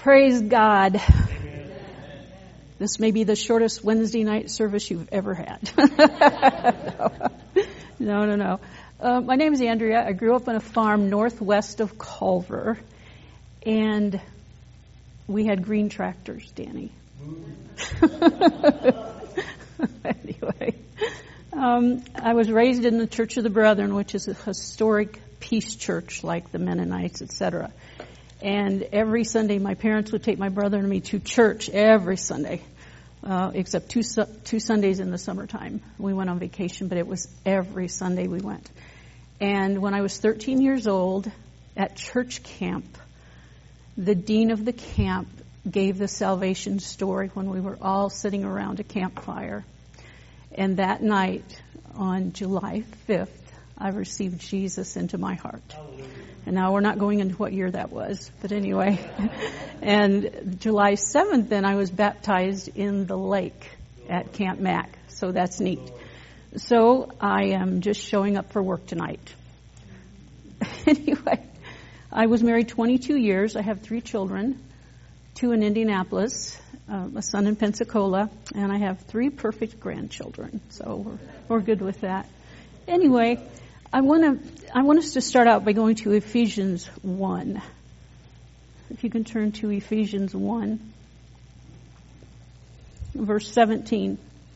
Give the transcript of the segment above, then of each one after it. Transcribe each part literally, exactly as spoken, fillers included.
Praise God. Amen. This may be the shortest Wednesday night service you've ever had. no, no, no. Uh, my name is Andrea. I grew up on a farm northwest of Culver, and we had green tractors, Danny. Anyway, um, I was raised in the Church of the Brethren, which is a historic peace church like the Mennonites, et cetera. And every Sunday, my parents would take my brother and me to church every Sunday, uh, except two su- two Sundays in the summertime. We went on vacation, but it was every Sunday we went. And when I was thirteen years old, at church camp, the dean of the camp gave the salvation story when we were all sitting around a campfire. And that night, on July fifth, I received Jesus into my heart. Hallelujah. And now we're not going into what year that was, but anyway. And July seventh, then I was baptized in the lake at Camp Mac. So that's neat. So I am just showing up for work tonight. Anyway, I was married twenty-two years. I have three children, two in Indianapolis, uh, a son in Pensacola, and I have three perfect grandchildren. So we're, we're good with that. Anyway, I want to I want us to start out by going to Ephesians one. If you can turn to Ephesians one, verse seventeen.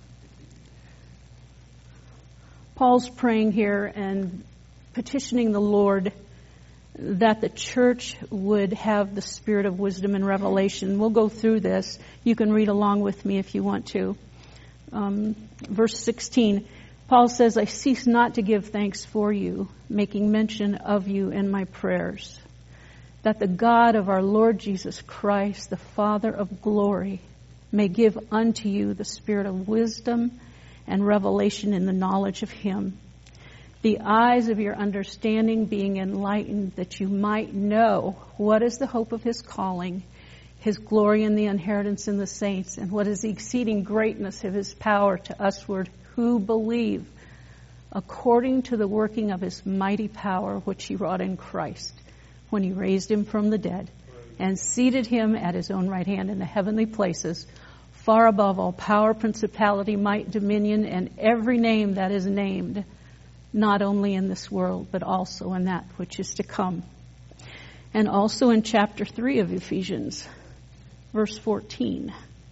Paul's praying here and petitioning the Lord that the church would have the spirit of wisdom and revelation. We'll go through this. You can read along with me if you want to. Um, verse sixteen. Paul says, I cease not to give thanks for you, making mention of you in my prayers, that the God of our Lord Jesus Christ, the Father of glory, may give unto you the spirit of wisdom and revelation in the knowledge of him, the eyes of your understanding being enlightened, that you might know what is the hope of his calling, his glory in the inheritance in the saints, and what is the exceeding greatness of his power to usward who believe, according to the working of his mighty power, which he wrought in Christ, when he raised him from the dead, and seated him at his own right hand in the heavenly places, far above all power, principality, might, dominion, and every name that is named, not only in this world, but also in that which is to come. And also in chapter three of Ephesians, verse fourteen.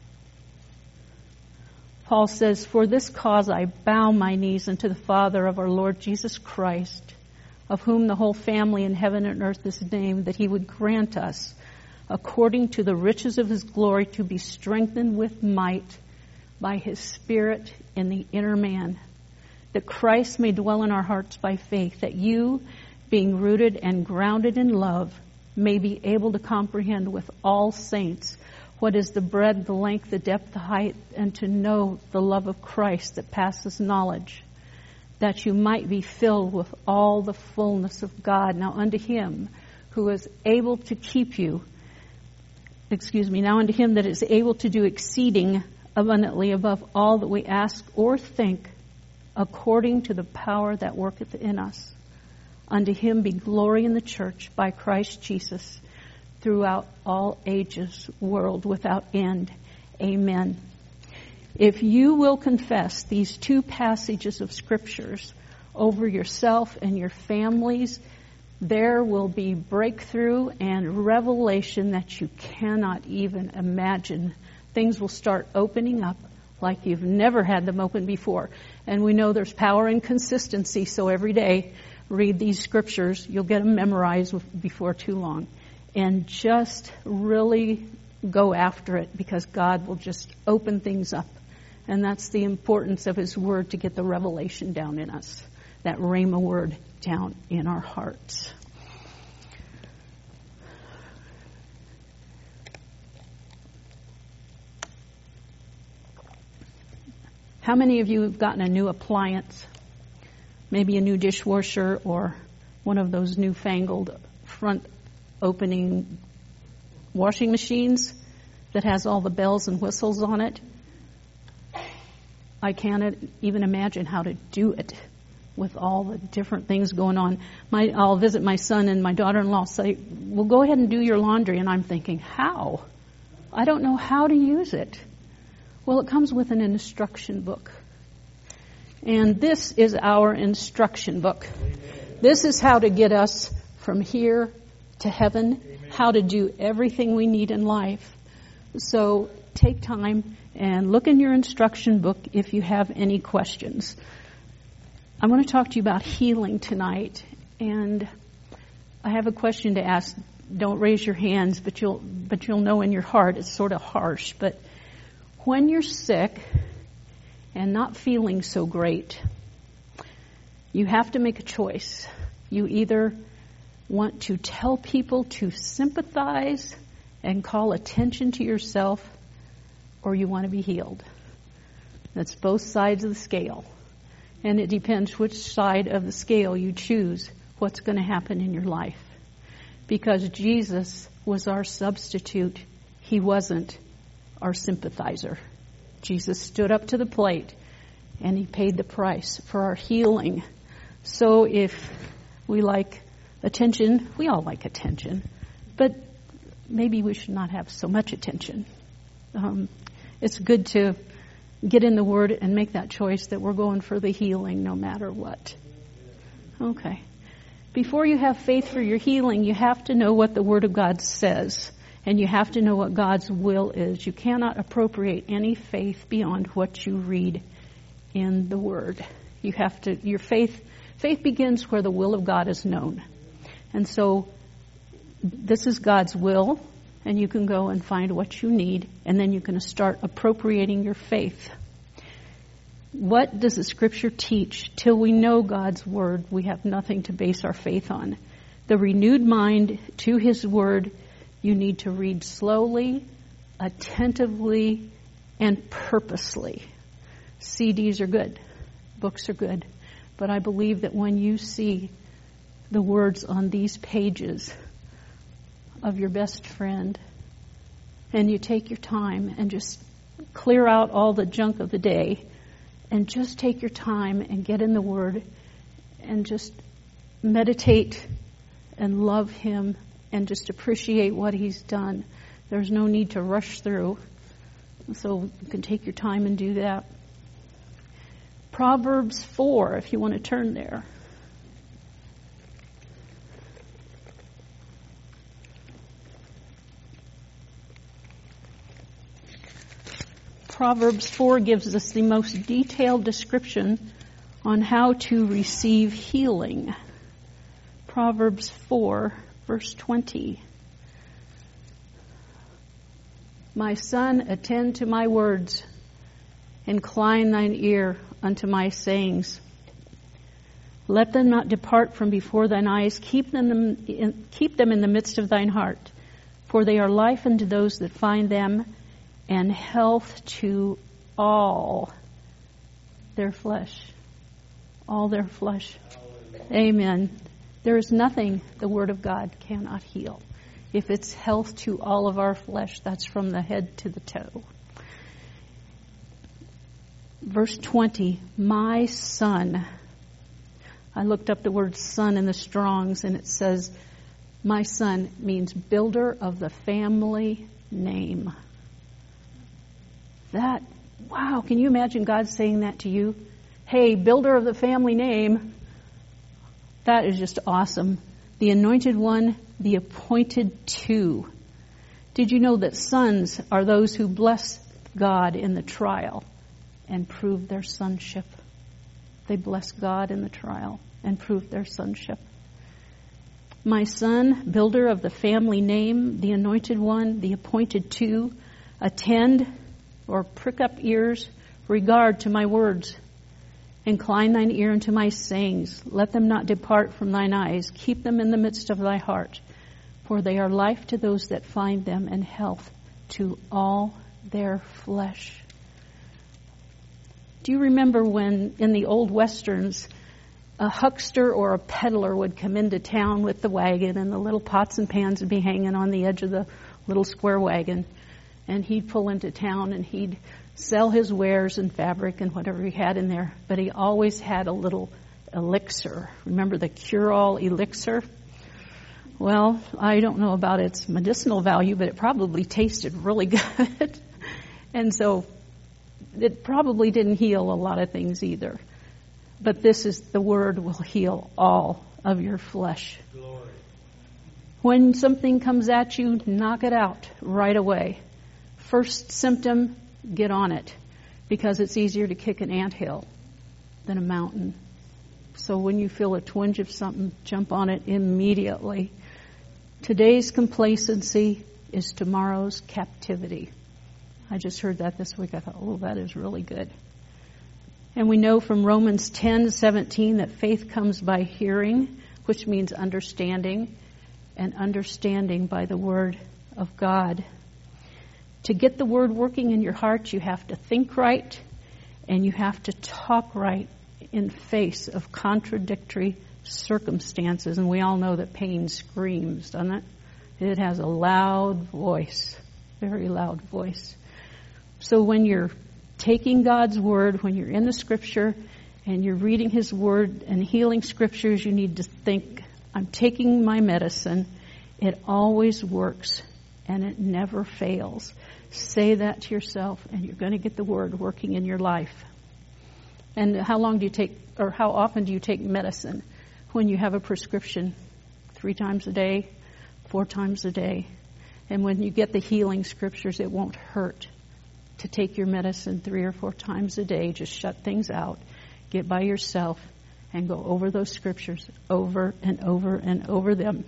Paul says, for this cause I bow my knees unto the Father of our Lord Jesus Christ, of whom the whole family in heaven and earth is named, that he would grant us, according to the riches of his glory, to be strengthened with might by his Spirit in the inner man, that Christ may dwell in our hearts by faith, that you, being rooted and grounded in love, may be able to comprehend with all saints what is the breadth, the length, the depth, the height, and to know the love of Christ that passes knowledge, that you might be filled with all the fullness of God. Now unto him who is able to keep you, excuse me, now unto him that is able to do exceeding abundantly above all that we ask or think, according to the power that worketh in us. Unto him be glory in the church by Christ Jesus, throughout all ages, world without end. Amen. If you will confess these two passages of scriptures over yourself and your families, there will be breakthrough and revelation that you cannot even imagine. Things will start opening up like you've never had them open before. And we know there's power in consistency, so every day read these scriptures. You'll get them memorized before too long. And just really go after it, because God will just open things up. And that's the importance of his word, to get the revelation down in us. That Rhema word down in our hearts. How many of you have gotten a new appliance? Maybe a new dishwasher or one of those newfangled front opening washing machines that has all the bells and whistles on it. I can't even imagine how to do it. with all the different things going on. My, I'll visit my son and my daughter-in-law say, well, go ahead and do your laundry. And I'm thinking, how? I don't know how to use it. Well, it comes with an instruction book. And this is our instruction book. This is how to get us from here to heaven, how to do everything we need in life. So take time and look in your instruction book if you have any questions. I want to talk to you about healing tonight, and I have a question to ask. Don't raise your hands, but you'll but you'll know in your heart it's sort of harsh. But when you're sick and not feeling so great, you have to make a choice. You either want to tell people to sympathize and call attention to yourself, or you want to be healed. That's both sides of the scale. And it depends which side of the scale you choose, what's going to happen in your life. Because Jesus was our substitute. He wasn't our sympathizer. Jesus stood up to the plate and he paid the price for our healing. So if we like attention, we all like attention, but maybe we should not have so much attention. Um, it's good to get in the Word and make that choice that we're going for the healing no matter what. Okay. Before you have faith for your healing, you have to know what the Word of God says. And you have to know what God's will is. You cannot appropriate any faith beyond what you read in the Word. You have to, your faith, faith begins where the will of God is known. And so, this is God's will, and you can go and find what you need, and then you can start appropriating your faith. What does the Scripture teach? Till we know God's Word, we have nothing to base our faith on. The renewed mind to His Word, you need to read slowly, attentively, and purposely. C Ds are good. Books are good. But I believe that when you see the words on these pages of your best friend, and you take your time and just clear out all the junk of the day, and just take your time and get in the Word and just meditate and love Him and just appreciate what He's done. There's no need to rush through. So you can take your time and do that. Proverbs four, if you want to turn there. Proverbs four gives us the most detailed description on how to receive healing. Proverbs four, verse twenty. My son, attend to my words. Incline thine ear unto my sayings. Let them not depart from before thine eyes. Keep them in, keep them in the midst of thine heart. For they are life unto those that find them, and health to all their flesh. All their flesh. Amen. There is nothing the Word of God cannot heal. If it's health to all of our flesh, that's from the head to the toe. Verse twenty, my son. I looked up the word son in the Strong's, and it says, my son means builder of the family name. That, wow, can you imagine God saying that to you? Hey, builder of the family name. That is just awesome. The anointed one, the appointed two. Did you know that sons are those who bless God in the trial and prove their sonship? They bless God in the trial and prove their sonship. My son, builder of the family name, the anointed one, the appointed two, attend or prick up ears, regard to my words. Incline thine ear unto my sayings. Let them not depart from thine eyes. Keep them in the midst of thy heart. For they are life to those that find them, and health to all their flesh. Do you remember when in the old westerns, a huckster or a peddler would come into town with the wagon, and the little pots and pans would be hanging on the edge of the little square wagon, and he'd pull into town and he'd sell his wares and fabric and whatever he had in there, but he always had a little elixir. Remember the cure-all elixir? Well, I don't know about its medicinal value, but it probably tasted really good. And so it probably didn't heal a lot of things either. But this is, the word will heal all of your flesh. Glory. When something comes at you, knock it out right away. First symptom, get on it. Because it's easier to kick an anthill than a mountain. So when you feel a twinge of something, jump on it immediately. Today's complacency is tomorrow's captivity. I just heard that this week. I thought, oh, that is really good. And we know from Romans ten seventeen that faith comes by hearing, which means understanding, and understanding by the Word of God. To get the Word working in your heart, you have to think right, and you have to talk right in face of contradictory circumstances. And we all know that pain screams, doesn't it? It has a loud voice, very loud voice. So when you're taking God's Word, when you're in the Scripture and you're reading His Word and healing Scriptures, you need to think, I'm taking my medicine. It always works and it never fails. Say that to yourself and you're going to get the Word working in your life. And how long do you take, or how often do you take medicine? When you have a prescription, three times a day, four times a day. And when you get the healing Scriptures, it won't hurt to take your medicine three or four times a day. Just shut things out, get by yourself, and go over those Scriptures over and over and over them.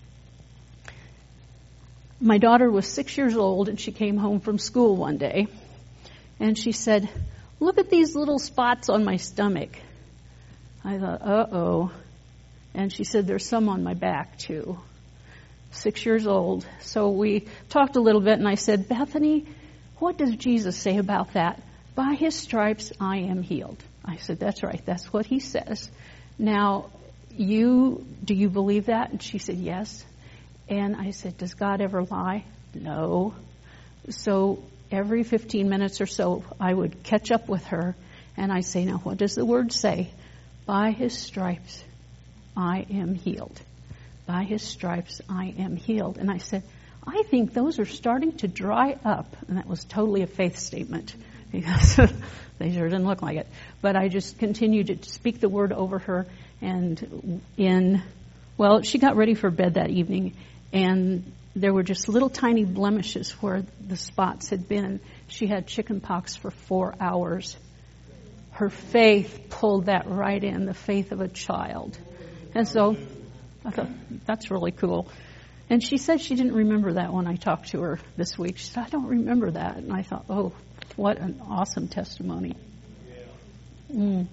My daughter was six years old, and she came home from school one day, and she said, look at these little spots on my stomach. I thought, uh-oh. And she said, there's some on my back, too. Six years old. So we talked a little bit, and I said, Bethany, what does Jesus say about that? By His stripes I am healed. I said, that's right. That's what He says. Now, you, do you believe that? And she said, yes. And I said, does God ever lie? No. So every fifteen minutes or so, I would catch up with her, and I say, now, what does the Word say? By His stripes I am healed. By His stripes I am healed. And I said, I think those are starting to dry up. And that was totally a faith statement because they sure didn't look like it. But I just continued to speak the Word over her. And in, well, she got ready for bed that evening, and there were just little tiny blemishes where the spots had been. She had chicken pox for four hours. Her faith pulled that right in, the faith of a child. And so I thought, that's really cool. And she said she didn't remember that when I talked to her this week. She said, I don't remember that. And I thought, oh, what an awesome testimony. Mm.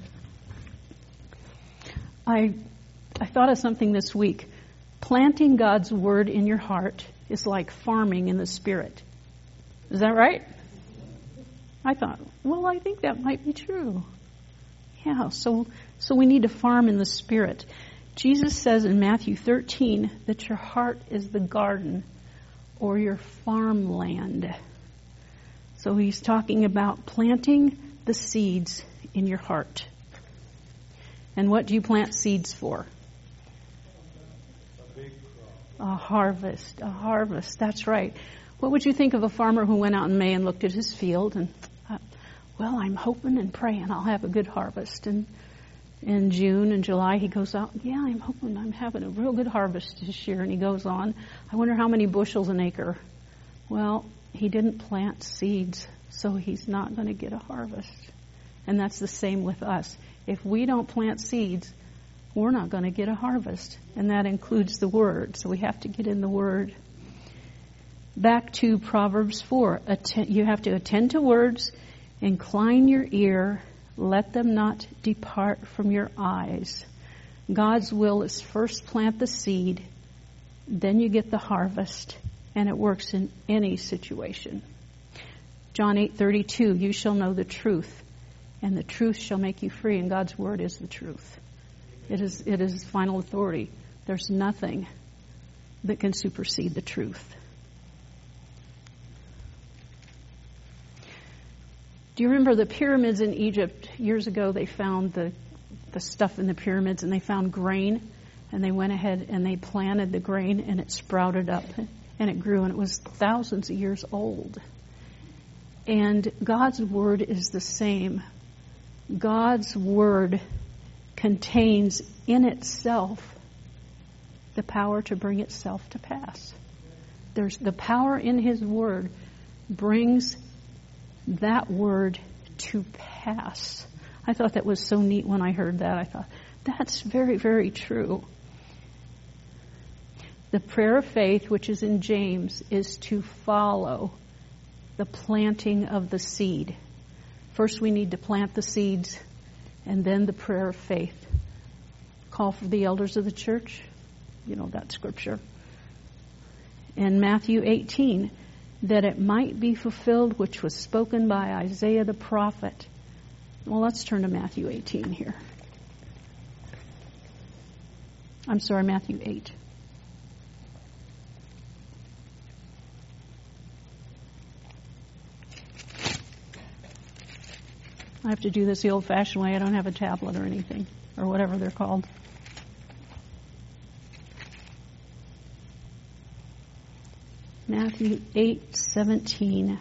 I I thought of something this week. Planting God's Word in your heart is like farming in the Spirit. Is that right? I thought, well, I think that might be true. Yeah, so so we need to farm in the Spirit. Jesus says in Matthew thirteen that your heart is the garden or your farmland. So He's talking about planting the seeds in your heart. And what do you plant seeds for? A big crop. A harvest, a harvest, that's right. What would you think of a farmer who went out in May and looked at his field and thought, well, I'm hoping and praying I'll have a good harvest. And in June and July, he goes out, yeah, I'm hoping I'm having a real good harvest this year. And he goes on, I wonder how many bushels an acre. Well, he didn't plant seeds, so he's not going to get a harvest. And that's the same with us. If we don't plant seeds, we're not going to get a harvest. And that includes the Word. So we have to get in the Word. Back to Proverbs four. Atten- you have to attend to words, incline your ear, let them not depart from your eyes. God's will is first plant the seed, then you get the harvest, and it works in any situation. John eight thirty-two, you shall know the truth, and the truth shall make you free. And God's Word is the truth. It is, it is final authority. There's nothing that can supersede the truth. Do you remember the pyramids in Egypt? Years ago, they found the the stuff in the pyramids, and they found grain, and they went ahead and they planted the grain, and it sprouted up, and it grew, and it was thousands of years old. And God's Word is the same. God's Word contains in itself the power to bring itself to pass. There's the power in His Word brings that Word to pass. I thought that was so neat when I heard that. I thought, that's very, very true. The prayer of faith, which is in James, is to follow the planting of the seed. First we need to plant the seeds, and then the prayer of faith. Call for the elders of the church. You know that scripture. In Matthew eighteen, that it might be fulfilled which was spoken by Isaiah the prophet. Well, let's turn to Matthew eighteen here. I'm sorry, Matthew eight. I have to do this the old-fashioned way. I don't have a tablet or anything, or whatever they're called. Matthew eight seventeen.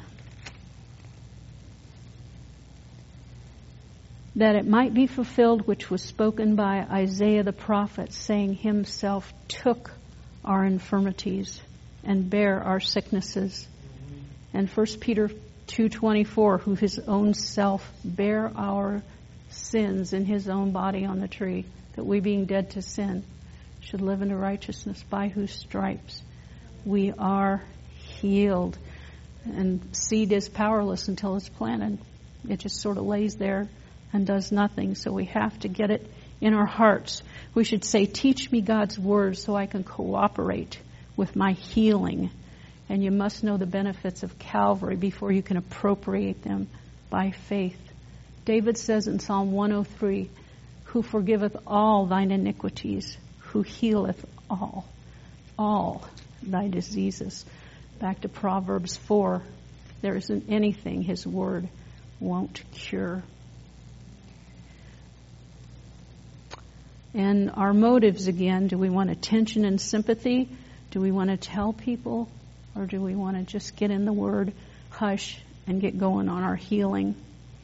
That it might be fulfilled which was spoken by Isaiah the prophet, saying, Himself took our infirmities and bare our sicknesses. And First Peter two twenty-four, who His own self bare our sins in His own body on the tree, that we being dead to sin should live into righteousness, by whose stripes we are healed. And seed is powerless until it's planted. It just sort of lays there and does nothing. So we have to get it in our hearts. We should say, teach me God's word so I can cooperate with my healing. And you must know the benefits of Calvary before you can appropriate them by faith. David says in Psalm one oh three, who forgiveth all thine iniquities, who healeth all, all thy diseases. Back to Proverbs four, there isn't anything His word won't cure. And our motives again, do we want attention and sympathy? Do we want to tell people? Or do we want to just get in the Word, hush, and get going on our healing?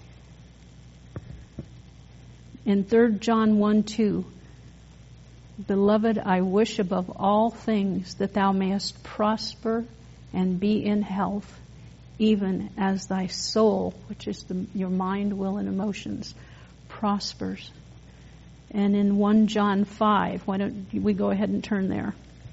In Third John one two, Beloved, I wish above all things that thou mayest prosper and be in health, even as thy soul, which is the, your mind, will, and emotions, prospers. And in First John five, why don't we go ahead and turn there?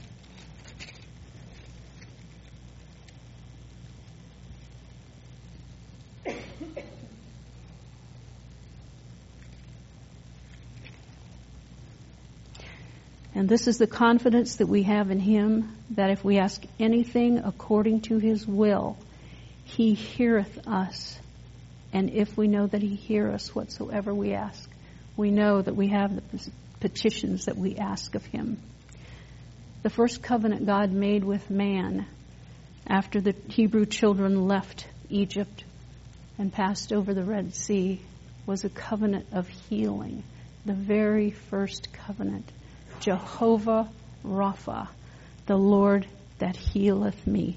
And this is the confidence that we have in Him, that if we ask anything according to His will, He heareth us. And if we know that He heareth us whatsoever we ask, we know that we have the petitions that we ask of Him. The first covenant God made with man after the Hebrew children left Egypt and passed over the Red Sea was a covenant of healing. The very first covenant. Jehovah Rapha, the Lord that healeth me.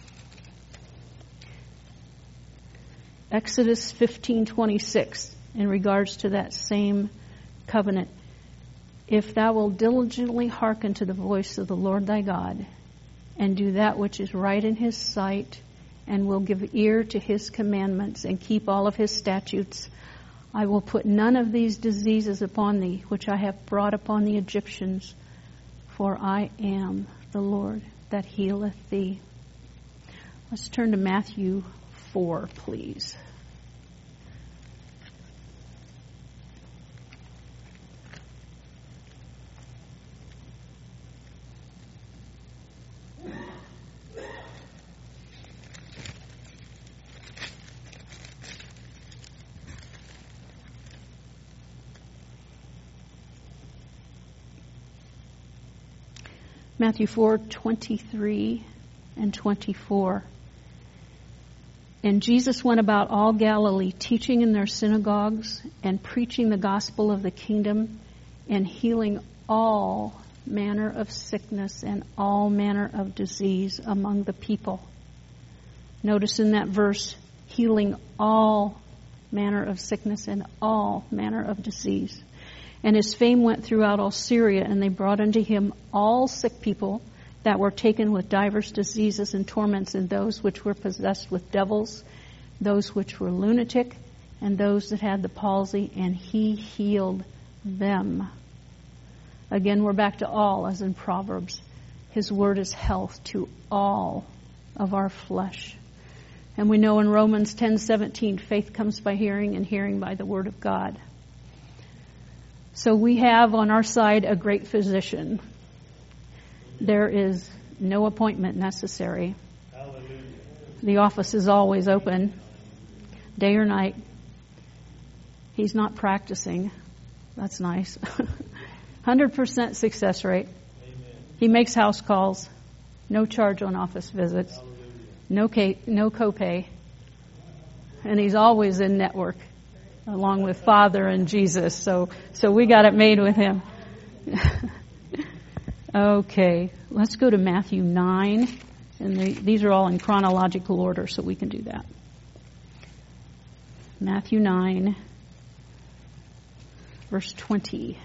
Exodus fifteen twenty-six, in regards to that same covenant. If thou wilt diligently hearken to the voice of the Lord thy God, and do that which is right in His sight, and will give ear to His commandments, and keep all of His statutes, I will put none of these diseases upon thee, which I have brought upon the Egyptians, for I am the Lord that healeth thee. Let's turn to Matthew four, please. Matthew four, twenty-three and twenty-four. Matthew four, twenty-three and twenty-four. And Jesus went about all Galilee, teaching in their synagogues and preaching the gospel of the kingdom and healing all manner of sickness and all manner of disease among the people. Notice in that verse, healing all manner of sickness and all manner of disease. And his fame went throughout all Syria, and they brought unto him all sick people that were taken with divers diseases and torments, and those which were possessed with devils, those which were lunatic, and those that had the palsy, and he healed them. Again, we're back to all, as in Proverbs. His word is health to all of our flesh. And we know in Romans ten seventeen, faith comes by hearing, and hearing by the word of God. So we have on our side a great physician. There is no appointment necessary. Hallelujah. The office is always open, day or night. He's not practicing. That's nice. one hundred percent success rate. Amen. He makes house calls. No charge on office visits. Hallelujah. No ca- no copay. And he's always in network, along with Father and Jesus. So, so we got it made with him. Okay, let's go to Matthew nine. And the, these are all in chronological order, so we can do that. Matthew nine, verse twenty.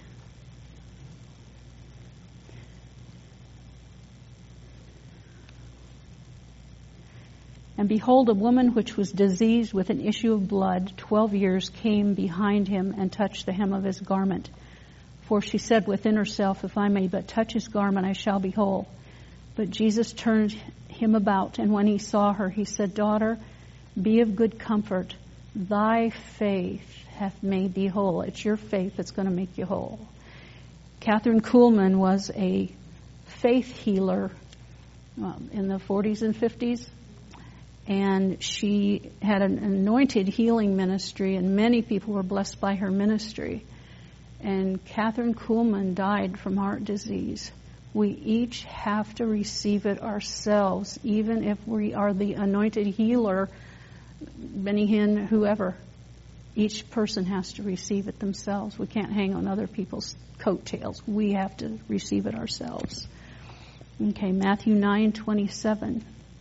And behold, a woman which was diseased with an issue of blood twelve years came behind him and touched the hem of his garment. For she said within herself, if I may but touch his garment, I shall be whole. But Jesus turned him about, and when he saw her, he said, Daughter, be of good comfort. Thy faith hath made thee whole. It's your faith that's going to make you whole. Catherine Kuhlman was a faith healer um, in the forties and fifties. And she had an anointed healing ministry, and many people were blessed by her ministry. And Catherine Kuhlman died from heart disease. We each have to receive it ourselves, even if we are the anointed healer, Benny Hinn, whoever. Each person has to receive it themselves. We can't hang on other people's coattails. We have to receive it ourselves. Okay, Matthew nine twenty-seven.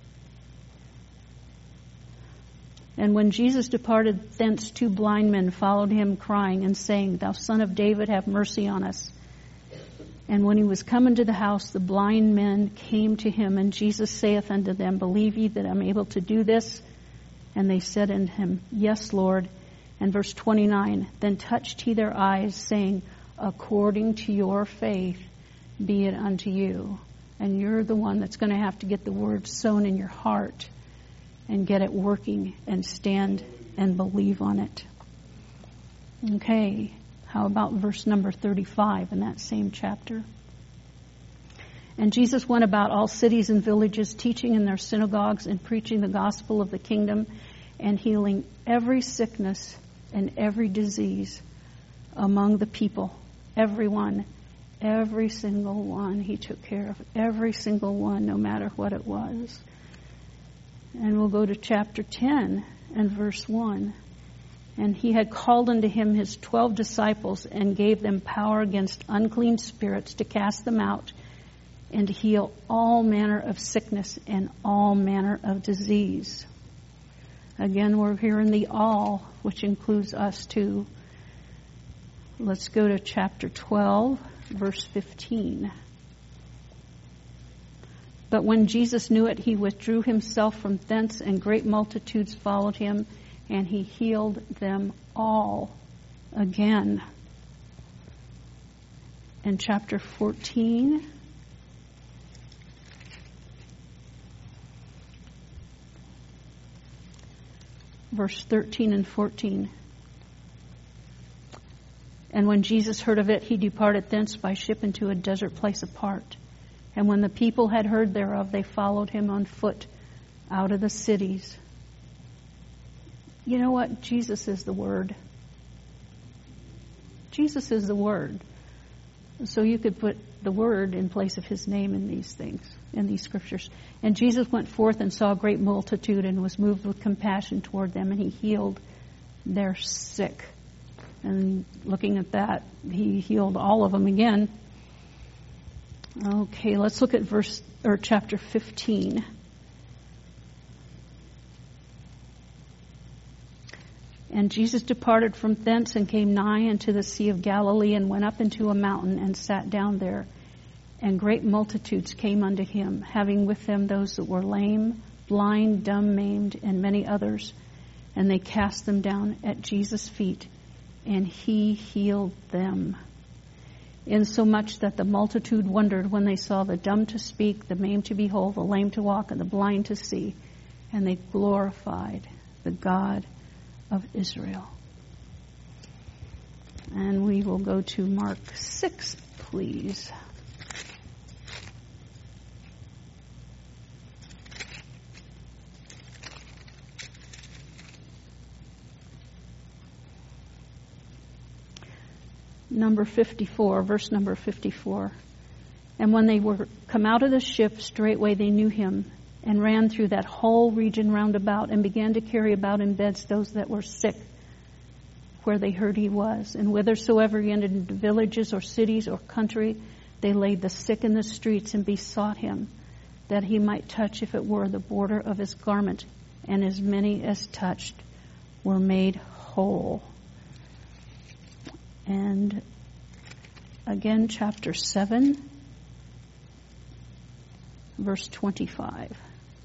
And when Jesus departed thence, two blind men followed him, crying and saying, Thou Son of David, have mercy on us. And when he was come into the house, the blind men came to him, and Jesus saith unto them, Believe ye that I am able to do this? And they said unto him, Yes, Lord. And verse twenty-nine, Then touched he their eyes, saying, According to your faith be it unto you. And you're the one that's going to have to get the word sown in your heart and get it working and stand and believe on it. Okay, how about verse number thirty-five in that same chapter? And Jesus went about all cities and villages, teaching in their synagogues and preaching the gospel of the kingdom and healing every sickness and every disease among the people. Everyone, every single one he took care of. Every single one, no matter what it was. And we'll go to chapter ten and verse one. And he had called unto him his twelve disciples and gave them power against unclean spirits to cast them out and to heal all manner of sickness and all manner of disease. Again, we're here in the all, which includes us too. Let's go to chapter twelve, verse fifteen. But when Jesus knew it, he withdrew himself from thence, and great multitudes followed him, and he healed them all again. In chapter fourteen, verse thirteen and fourteen. And when Jesus heard of it, he departed thence by ship into a desert place apart. And when the people had heard thereof, they followed him on foot out of the cities. You know what? Jesus is the Word. Jesus is the Word. So you could put the word in place of his name in these things, in these scriptures. And Jesus went forth and saw a great multitude and was moved with compassion toward them, and he healed their sick. And looking at that, he healed all of them again. Okay, let's look at verse or chapter fifteen. And Jesus departed from thence and came nigh unto the Sea of Galilee, and went up into a mountain and sat down there. And great multitudes came unto him, having with them those that were lame, blind, dumb, maimed, and many others. And they cast them down at Jesus' feet, and he healed them. Insomuch that the multitude wondered when they saw the dumb to speak, the maimed to behold, the lame to walk, and the blind to see. And they glorified the God of Israel. And we will go to Mark six, please. Number fifty-four, verse number fifty-four. And when they were come out of the ship, straightway they knew him, and ran through that whole region round about, and began to carry about in beds those that were sick, where they heard he was. And whithersoever he entered into villages or cities or country, they laid the sick in the streets and besought him that he might touch, if it were, the border of his garment. And as many as touched were made whole. And again, chapter seven, verse twenty-five.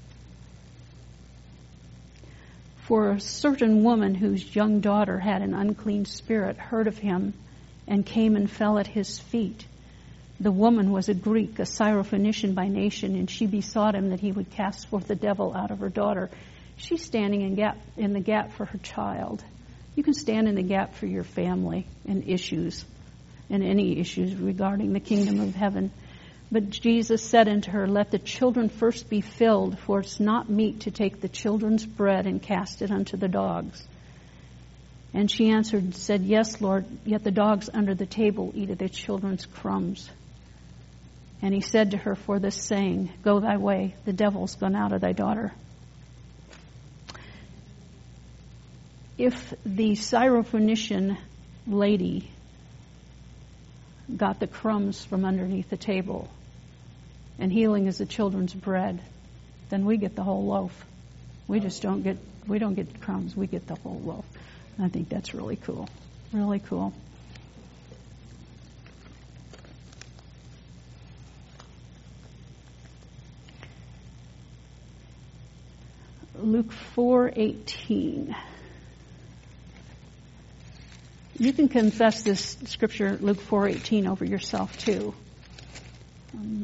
For a certain woman whose young daughter had an unclean spirit heard of him, and came and fell at his feet. The woman was a Greek, a Syrophoenician by nation, and she besought him that he would cast forth the devil out of her daughter. She's standing in, gap, in the gap for her child. You can stand in the gap for your family and issues, and any issues regarding the kingdom of heaven. But Jesus said unto her, let the children first be filled, for it's not meet to take the children's bread and cast it unto the dogs. And she answered and said, yes, Lord, yet the dogs under the table eat of their children's crumbs. And he said to her, for this saying, go thy way, the devil's gone out of thy daughter. If the Syrophoenician lady got the crumbs from underneath the table, and healing is the children's bread, then we get the whole loaf. We just don't get, we don't get crumbs, we get the whole loaf. And I think that's really cool. Really cool. Luke four eighteen. You can confess this scripture, Luke four eighteen, over yourself too. Um,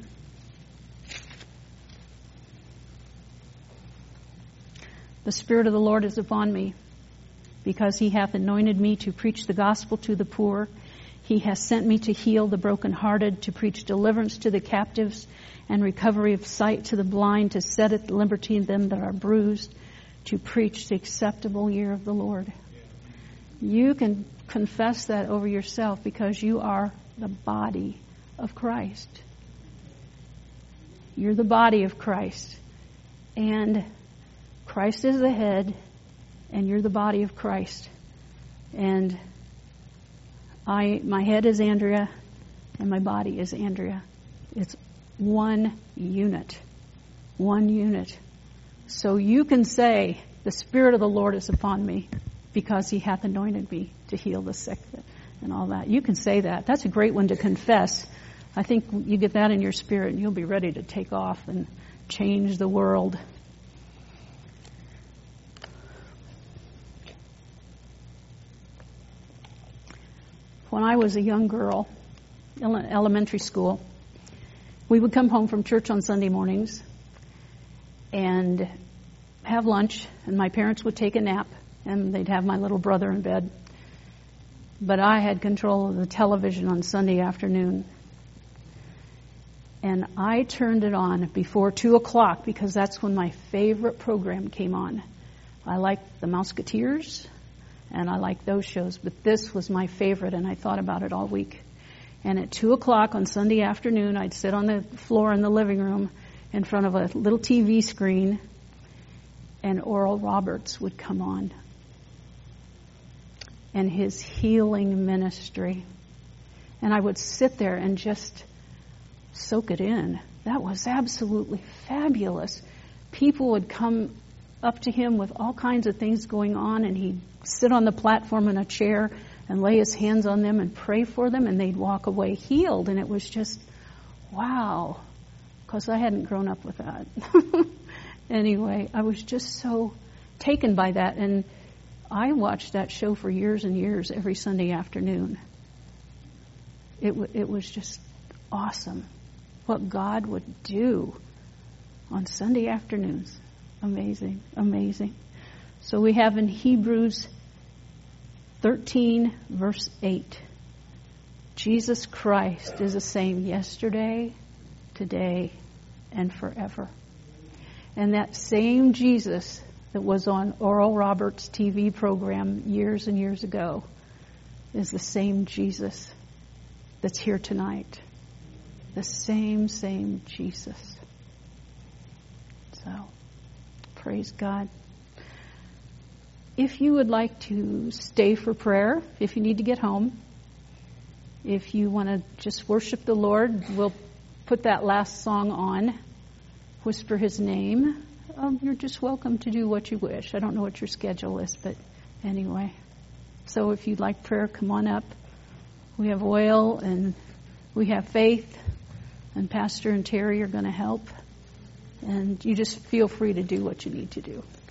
the Spirit of the Lord is upon me, because he hath anointed me to preach the gospel to the poor. He has sent me to heal the brokenhearted, to preach deliverance to the captives, and recovery of sight to the blind, to set at liberty them that are bruised, to preach the acceptable year of the Lord. You can confess that over yourself, because you are the body of Christ. You're the body of Christ. And Christ is the head, and you're the body of Christ. And I, my head is Andrea, and my body is Andrea. It's one unit. One unit. So you can say, the Spirit of the Lord is upon me, because he hath anointed me to heal the sick and all that. You can say that. That's a great one to confess. I think you get that in your spirit and you'll be ready to take off and change the world. When I was a young girl, elementary school, we would come home from church on Sunday mornings and have lunch, and my parents would take a nap, and they'd have my little brother in bed. But I had control of the television on Sunday afternoon. And I turned it on before two o'clock, because that's when my favorite program came on. I liked the Mouseketeers, and I liked those shows, but this was my favorite, and I thought about it all week. And at two o'clock on Sunday afternoon, I'd sit on the floor in the living room in front of a little T V screen, and Oral Roberts would come on. And his healing ministry. And I would sit there and just soak it in. That was absolutely fabulous. People would come up to him with all kinds of things going on, and he'd sit on the platform in a chair and lay his hands on them and pray for them, and they'd walk away healed. And it was just, wow, because I hadn't grown up with that. Anyway, I was just so taken by that, and I watched that show for years and years every Sunday afternoon. It, w- it was just awesome what God would do on Sunday afternoons. Amazing, amazing. So we have in Hebrews thirteen, verse eight, Jesus Christ is the same yesterday, today, and forever. And that same Jesus that was on Oral Roberts' T V program years and years ago is the same Jesus that's here tonight. The same, same Jesus. So, praise God. If you would like to stay for prayer, if you need to get home, if you want to just worship the Lord, we'll put that last song on, Whisper His Name. Um, you're just welcome to do what you wish. I don't know what your schedule is, but anyway. So if you'd like prayer, come on up. We have oil and we have faith, and Pastor and Terry are going to help. And you just feel free to do what you need to do.